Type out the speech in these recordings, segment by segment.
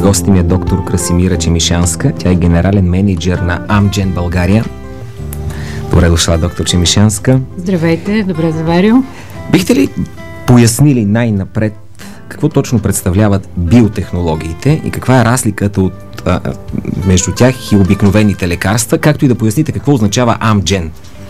гости ми е доктор Красимира Чемишанска. Тя е генерален мениджър на Amgen България. Добре дошла, доктор Чемишанска. Здравейте, добре заварил. Бихте ли пояснили най-напред какво точно представляват биотехнологиите и каква е разликата между тях и обикновените лекарства, както и да поясните какво означава Amgen?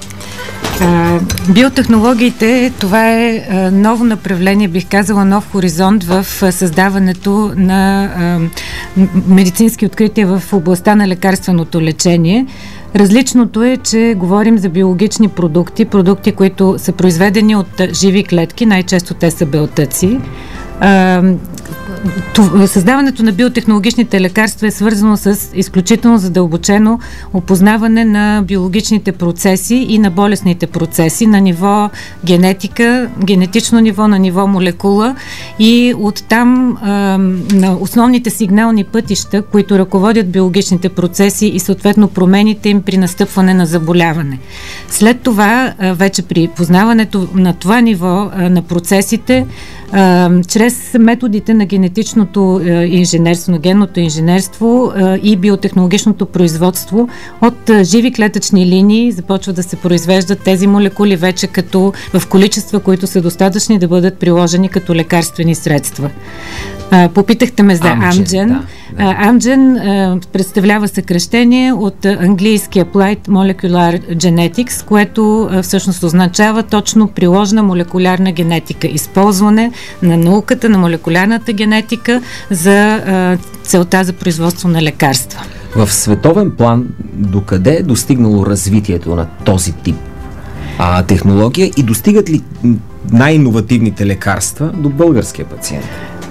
Биотехнологиите, това е ново направление, бих казала нов хоризонт в създаването на медицински открития в областта на лекарственото лечение. Различното е, че говорим за биологични продукти, които са произведени от живи клетки, най-често те са белтъци. Създаването на биотехнологичните лекарства е свързано с изключително задълбочено опознаване на биологичните процеси и на болестните процеси на ниво генетика, генетично ниво, на ниво молекула и оттам на основните сигнални пътища, които ръководят биологичните процеси и съответно промените им при настъпване на заболяване. След това, вече при познаването на това ниво на процесите, чрез методите на генетичното инженерство, на генното инженерство и биотехнологичното производство от живи клетъчни линии започват да се произвеждат тези молекули вече като в количества, които са достатъчни да бъдат приложени като лекарствени средства. Попитахте ме за Amgen. Amgen представлява съкращение от английски Applied Molecular Genetics, което всъщност означава точно приложна молекулярна генетика. Използване на науката, на молекулярната генетика за целта за производство на лекарства. В световен план, докъде е достигнало развитието на този тип технология и достигат ли най-иновативните лекарства до българския пациент?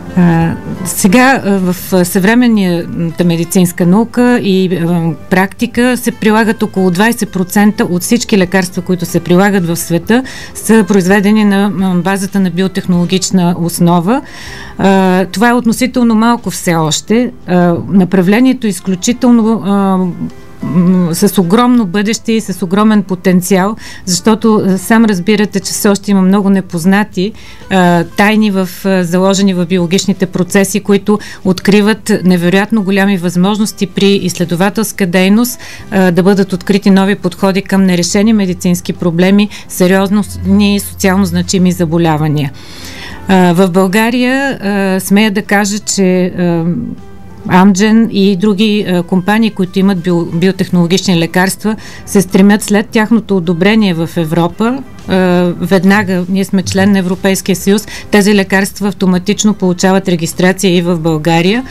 Сега в съвременната медицинска наука и практика се прилагат около 20% от всички лекарства, които се прилагат в света, са произведени на базата на биотехнологична основа. Това е относително малко все още. Направлението е изключително с огромно бъдеще и с огромен потенциал, защото сам разбирате, че все още има много непознати тайни заложени в биологичните процеси, които откриват невероятно голями възможности при изследователска дейност да бъдат открити нови подходи към нерешени медицински проблеми, сериозни социално значими заболявания. В България смея да кажа, че Amgen и други компании, които имат биотехнологични лекарства, се стремят след тяхното одобрение в Европа. Веднага, ние сме член на Европейския съюз, тези лекарства автоматично получават регистрация и в България.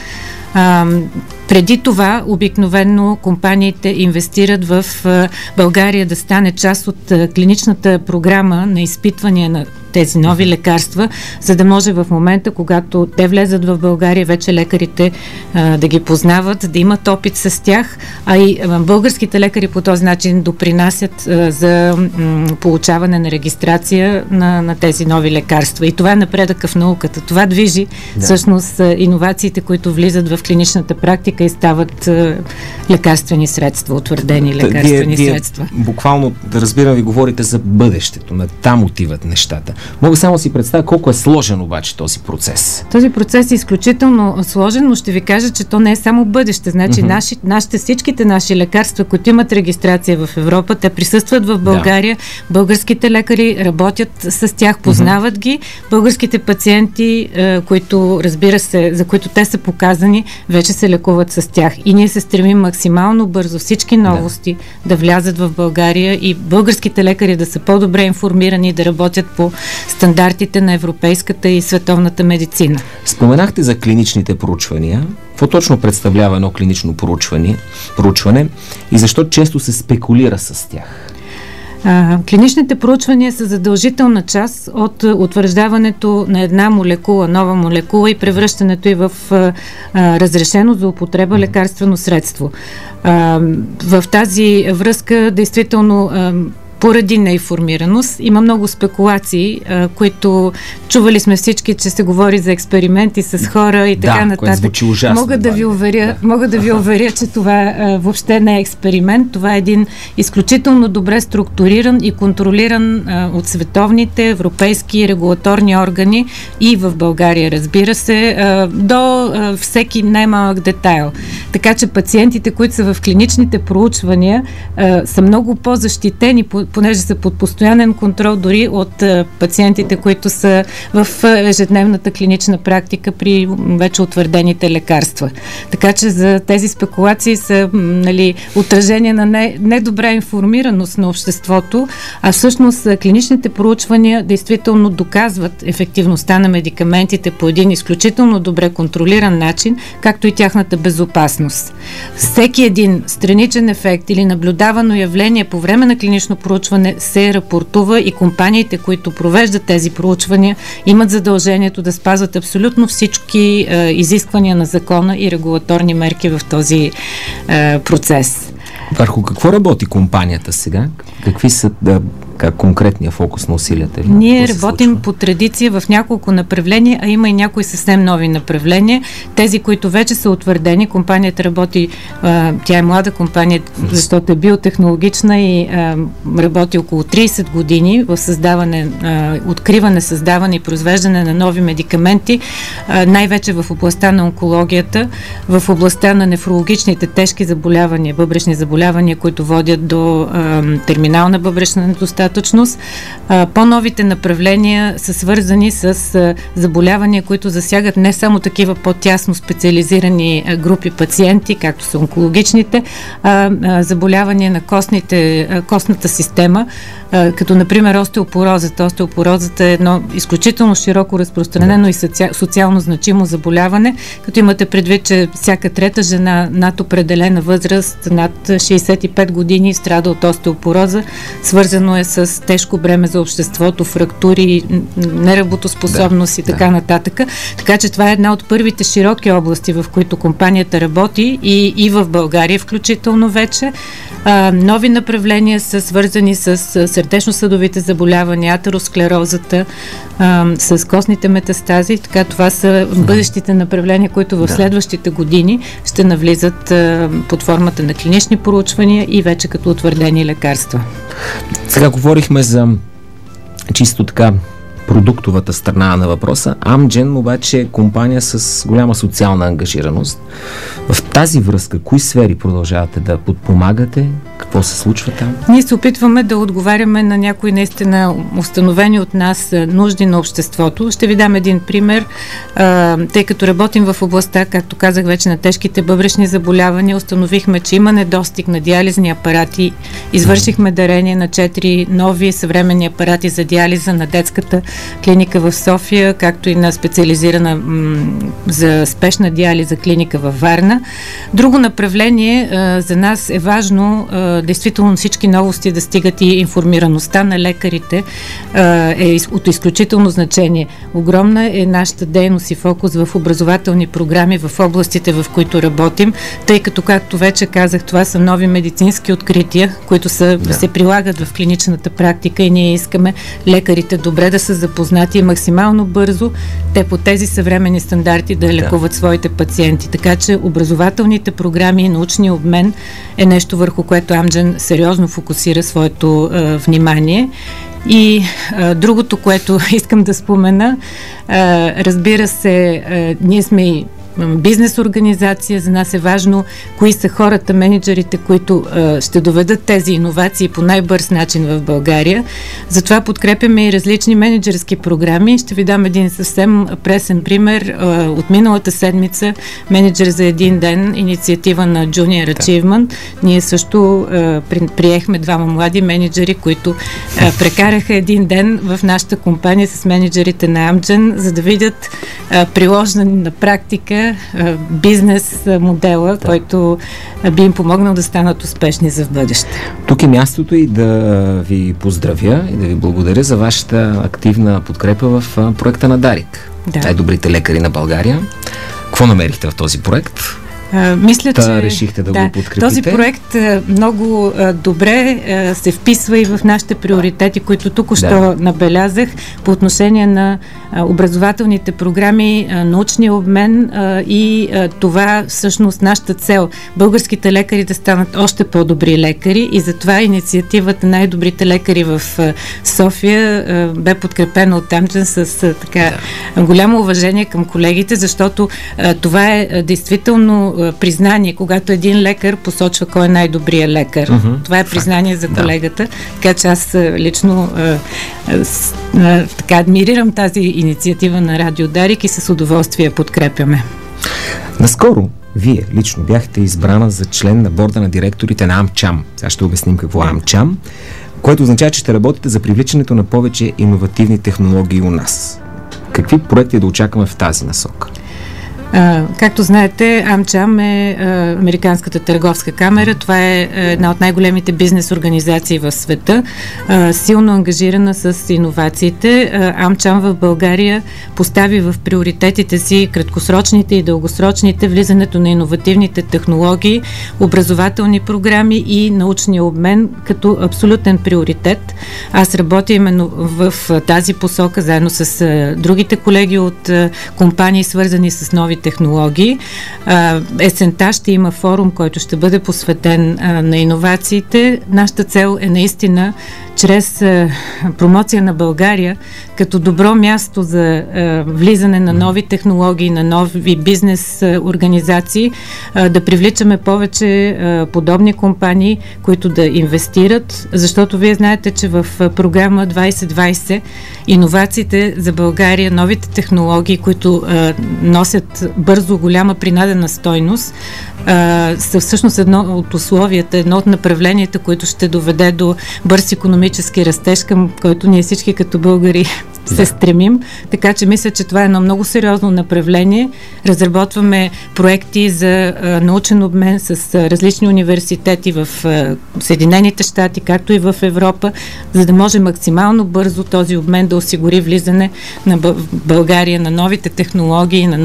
Преди това обикновено компаниите инвестират в България да стане част от клиничната програма на изпитвания на тези нови лекарства, за да може в момента, когато те влезат в България, вече лекарите да ги познават, да имат опит с тях, а и българските лекари по този начин допринасят за получаване на регистрация на тези нови лекарства. И това е напредъка в науката. Това движи всъщност иновациите, които влизат в клиничната практика и стават лекарствени средства, утвърдени лекарствени средства. Буквално, да разбирам, ви говорите за бъдещето, там отиват нещата. Мога само си представя колко е сложен обаче този процес. Този процес е изключително сложен, но ще ви кажа, че то не е само бъдеще. Значи всичките наши лекарства, които имат регистрация в Европа, те присъстват в България. Да. Българските лекари работят с тях, познават ги. Българските пациенти, които, разбира се, за които те са показани, вече се лекуват с тях. И ние се стремим максимално бързо всички новости да влязат в България и българските лекари да са по-добре информирани и да работят по стандартите на европейската и световната медицина. Споменахте за клиничните проучвания. Какво точно представлява едно клинично проучване и защо често се спекулира с тях? Клиничните проучвания са задължителна част от утвърждаването на една молекула, нова молекула и превръщането й в разрешено за употреба лекарствено средство. В тази връзка, действително, поради неинформираност. Има много спекулации, които чували сме всички, че се говори за експерименти с хора и така нататък. Ужасно, мога да ви уверя, че това въобще не е експеримент. Това е един изключително добре структуриран и контролиран от световните, европейски регулаторни органи и в България, разбира се, до всеки най-малък детайл. Така че пациентите, които са в клиничните проучвания, са много по-защитени, понеже са под постоянен контрол дори от пациентите, които са в ежедневната клинична практика при вече утвърдените лекарства. Така че за тези спекулации са отражение на недобра информираност на обществото, а всъщност клиничните проучвания действително доказват ефективността на медикаментите по един изключително добре контролиран начин, както и тяхната безопасност. Всеки един страничен ефект или наблюдавано явление по време на клинично проучване се рапортува и компаниите, които провеждат тези проучвания, имат задължението да спазват абсолютно всички изисквания на закона и регулаторни мерки в този процес. Върху какво работи компанията сега? Какви са конкретния фокус на усилията ви? Ние работим по традиция в няколко направления, а има и някои съвсем нови направления. Тези, които вече са утвърдени, компанията работи, тя е млада компания, защото е биотехнологична и работи около 30 години в откриване, създаване и произвеждане на нови медикаменти, най-вече в областта на онкологията, в областта на нефрологичните тежки заболявания, бъбречни заболявания, които водят до терминална бъбречна недостатъчност. По-новите направления са свързани с заболявания, които засягат не само такива по-тясно специализирани групи пациенти, както са онкологичните, заболявания на костната система, като например остеопорозата. Остеопорозата е едно изключително широко разпространено и социално значимо заболяване, като имате предвид, че всяка трета жена над определена възраст, над 65 години, страда от остеопороза. Свързано е с тежко бреме за обществото, фрактури, неработоспособност и така нататък. Така че това е една от първите широки области, в които компанията работи и в България включително вече. Нови направления са свързани с сърдечно-съдовите заболявания, атеросклерозата, с костните метастази. Така, това са бъдещите направления, които в следващите години ще навлизат под формата на клинични проучвания и вече като утвърдени лекарства. Сега говорихме за чисто така продуктовата страна на въпроса. Amgen обаче е компания с голяма социална ангажираност. В тази връзка, кои сфери продължавате да подпомагате? Какво се случва там? Ние се опитваме да отговаряме на някои наистина установени от нас нужди на обществото. Ще ви дам един пример. Тъй като работим в областта, както казах вече, на тежките бъбречни заболявания, установихме, че има недостиг на диализни апарати. Извършихме дарение на 4 нови съвременни апарати за диализа на детската клиника в София, както и на специализирана за спешна диализа клиника във Варна. Друго направление за нас е важно действително всички новости да стигат и информираността на лекарите е от изключително значение. Огромна е нашата дейност и фокус в образователни програми в областите, в които работим, тъй като, както вече казах, това са нови медицински открития, които се прилагат в клиничната практика и ние искаме лекарите добре да са запознати и максимално бързо те по тези съвременни стандарти да лекуват своите пациенти. Така че образователните програми и научния обмен е нещо, върху което Amgen сериозно фокусира своето внимание. И другото, което искам да спомена, разбира се, ние сме и бизнес организация, за нас е важно кои са хората, менеджерите, които ще доведат тези иновации по най-бърз начин в България. Затова подкрепяме и различни менеджерски програми. Ще ви дам един съвсем пресен пример. От миналата седмица менеджер за един ден, инициатива на Junior Achievement. Ние също приехме 2 млади менеджери, които прекараха един ден в нашата компания с менеджерите на Amgen, за да видят приложен на практика бизнес модела, който би им помогнал да станат успешни за в бъдеще. Тук е мястото и да ви поздравя и да ви благодаря за вашата активна подкрепа в проекта на Дарик. Най-добрите лекари на България. Какво намерихте в този проект? Мисля, че решихте да го подкрепите. Този проект много добре се вписва и в нашите приоритети, които току-що набелязах по отношение на образователните програми, научния обмен и това всъщност нашата цел. Българските лекари да станат още по-добри лекари и затова инициативата Най-добрите лекари в София бе подкрепена от Амджен с голямо уважение към колегите, защото това е действително признание, когато един лекар посочва кой е най-добрият лекар. Това е признание за колегата, така че аз лично адмирирам тази инициатива на Радио Дарик и с удоволствие подкрепяме. Наскоро вие лично бяхте избрана за член на борда на директорите на АМЧАМ. Сега ще обясним какво е АМЧАМ, което означава, че ще работите за привличането на повече иновативни технологии у нас. Какви проекти да очакваме в тази насока? Както знаете, АМЧАМ е Американската търговска камера. Това е една от най-големите бизнес организации в света, силно ангажирана с иновациите. АМЧАМ в България постави в приоритетите си краткосрочните и дългосрочните влизането на иновативните технологии, образователни програми и научния обмен като абсолютен приоритет. Аз работя именно в тази посока, заедно с другите колеги от компании, свързани с нови технологии. Есента ще има форум, който ще бъде посветен на иновациите. Нашата цел е наистина чрез промоция на България като добро място за влизане на нови технологии, на нови бизнес организации, да привличаме повече подобни компании, които да инвестират, защото вие знаете, че в програма 2020 иновациите за България, новите технологии, които носят бързо голяма принадена стойност, са всъщност едно от условията, едно от направленията, които ще доведе до бърз икономически растеж, към който ние всички като българи се стремим. Така че мисля, че това е едно много сериозно направление. Разработваме проекти за научен обмен с различни университети в Съединените щати, както и в Европа, за да може максимално бързо този обмен да осигури влизане на България на новите технологии, на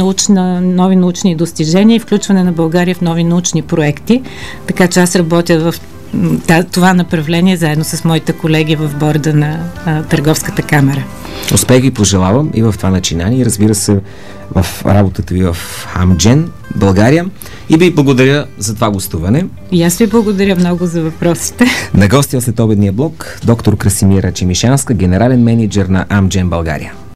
нови научни достижения и включване на България в нови научни проекти. Така че аз работя в това направление заедно с моите колеги в борда на Търговската камера. Успех ви пожелавам и в това начинание, разбира се, в работата ви в Амджен, България. И ви благодаря за това гостуване. И аз ви благодаря много за въпросите. На гостя след обедния блок доктор Красимира Чемишанска, генерален мениджър на Амджен, България.